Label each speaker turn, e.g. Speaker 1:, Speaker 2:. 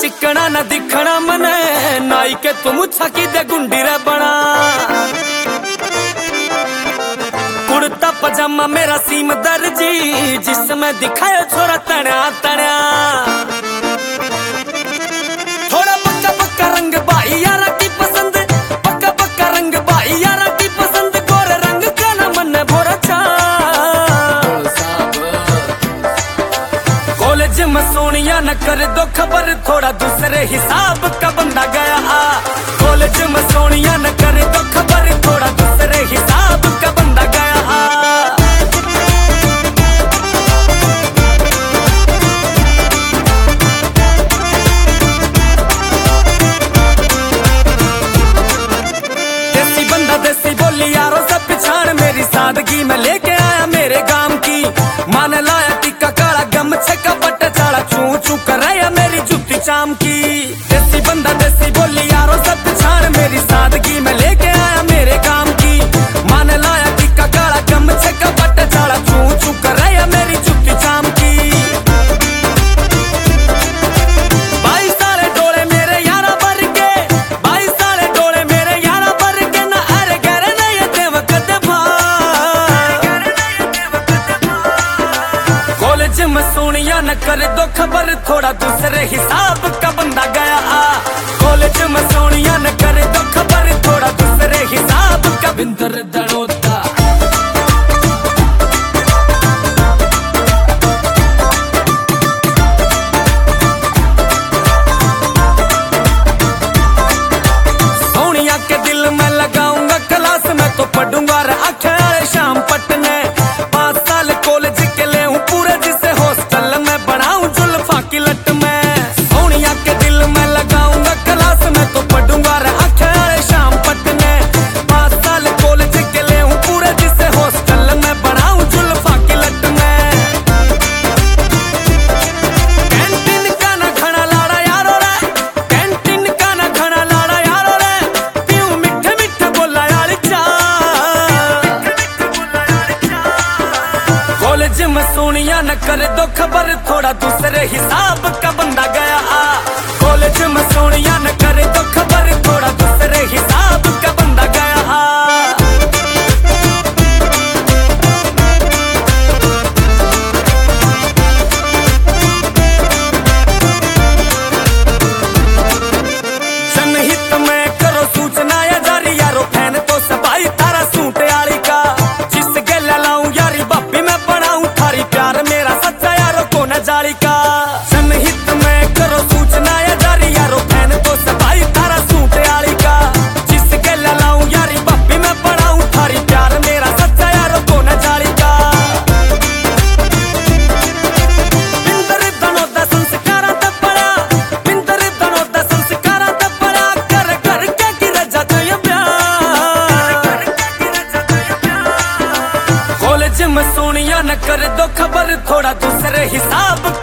Speaker 1: चिकना न दिखना मने नाई के तुम छकी दे गुंडी रे बना। कुर्ता पजामा मेरा सीम दर्जी जिसमें दिखाए छोरा तड़ा तड़ा। थोड़ा पक्का पक्का रंग भाई यारा की पसंद, पक्का पक्का रंग भाई यारा की पसंद। गोरे रंग का न मन भोरा चा कॉलेज में सोनिया न कर दो खबर, थोड़ा दूसरे हिसाब का बंदा गया। कॉलेज में सोनिया न कर दो खबर, थोड़ा दूसरे हिसाब का बंदा गया। सादगी में लेके आया मेरे गांव की, मान लाया टिक्का काला गमछे का बट चाला, चू चू कर रहा मेरी जुत्ती चाम की। देसी बंदा देसी बोली यारो सब पिछाड़, मेरी सादगी में लेके आया मेरे गांव की, मान लाया टिक्का काला गमछे का बट चाला, चू चू कर रहा मेरी जुत्ती चाम की। 22 साले डोले मेरे यारा भर के, 22 साले डोले मेरे यारा भर के ना अरे गरे ना ये देवक दे में सोनिया न कर दो खबर, थोड़ा दूसरे हिसाब का बंदा गया। कॉलेज में सोनिया न कर दो खबर, थोड़ा दूसरे हिसाब का बिंदर दड़ोता। सोनिया के दिल में लगाऊंगा क्लास में तो पढ़ूंगा रे आखे शाम पटने। 5 साल कॉलेज के ले हूँ पूरे जिसे हॉस्टल में बनाऊं जुल्फा की लट में। सोनिया के दिल में लगाऊंगा क्लास में तो पढ़ूंगा रे आखे शाम पटने। 5 साल कॉलेज के ले हूँ पूरे जिसे हॉस्टल में बनाऊं जुल्फा की लट में। कैंटीन का ना खाना लाड़ा यारो रे, कैंटीन का ना खाना लाड़ा यारो रे, पीऊं मिठे मिठे बोला यार चा। कॉलेज में सोनिया न कर दो खबर, थोड़ा दूसरे हिसाब का बंदा गया। कॉलेज में सोनिया न कर दो खबर, थोड़ा दूसरे हिसाब का बंदा गया। जनहित में करो सूचना या जारी, यारो फैन तो सफाई तारा सूट यारी का। जिस गेला लाऊं यारी बापी मैं बनाऊं, थारी प्यार मेरा सच्चा यारो को न जाली का। जनहित में करो सूचना या जारी, यारो फैन तो सफाई तारा सूट यारी का। जिस गेला लाऊं यारी बापी मैं बनाऊं, थारी प्यार मेरा सच्चा यारो को न जाली का। बिंदर दनो दा संस्कारा दा पड़ा, बिंदर दनो दा संस्कारा दा पड़ा, कर कर के गिर जाता ये प्यार। कॉलेज में सोनिया न कर दो खबर, थोड़ा दूसरे हिसाब